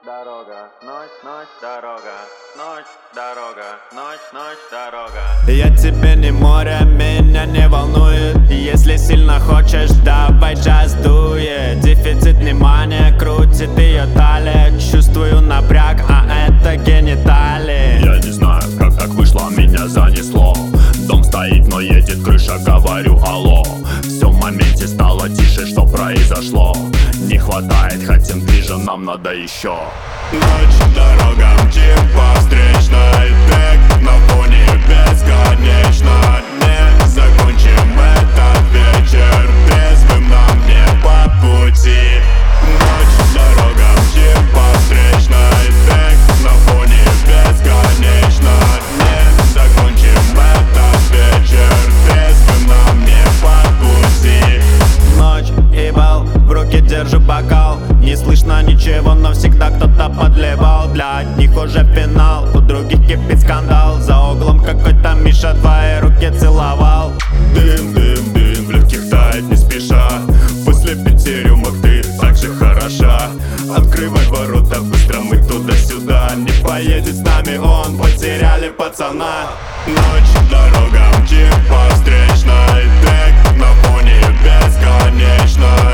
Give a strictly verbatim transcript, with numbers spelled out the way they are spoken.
дорога, ночь, ночь, дорога, ночь, дорога, ночь, ночь, дорога. Я тебе не море, меня не волнует. Если сильно хочешь, давай джаз дует. Дефицит внимания, крутит ее талия. Чувствую напряг, а это гениталии. Я не знаю, как так вышло, меня занесло. Дом стоит, но едет крыша, говорю алло. Все в моменте стало тише, что произошло. Не хватает, хотим движем, нам надо еще. Ночь, дорога, мчим по встречной. Трек на фоне бесконечно. Не закончим этот вечер, трезвым нам не по пути. Ночь, дорога, мчим по встречной. Трек на фоне бесконечно. Не закончим этот вечер, трезвым нам не по пути. Ночь и бал, в руке держу бокал. Не слышно ничего, но всегда кто-то подливал. Для одних уже финал, у других кипит скандал. За углом какой-то Миша твои руки целовал. Дым, дым, дым, в легких тает не спеша. После пяти рюмок ты так же хороша. Открывай ворота быстро, мы туда-сюда. Не поедет с нами он, потеряли пацана. Ночь, дорога, мчим по встречной. Трек на фоне бесконечно.